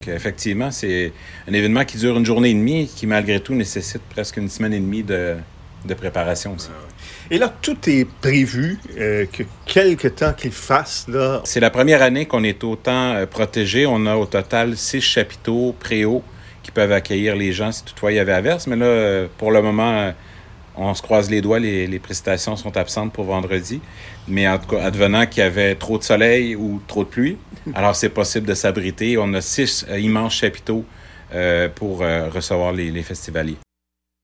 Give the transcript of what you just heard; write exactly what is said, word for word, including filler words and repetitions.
Effectivement, c'est un événement qui dure une journée et demie, qui malgré tout nécessite presque une semaine et demie de, de préparation aussi. Et là, tout est prévu, euh, que quelque temps qu'il fasse, là. C'est la première année qu'on est autant euh, protégé. On a au total six chapiteaux préaux qui peuvent accueillir les gens si toutefois il y avait averse. Mais là, euh, pour le moment, euh, on se croise les doigts, les, les précipitations sont absentes pour vendredi. Mais en tout cas, advenant qu'il y avait trop de soleil ou trop de pluie, alors c'est possible de s'abriter. On a six euh, immenses chapiteaux euh, pour euh, recevoir les, les festivaliers.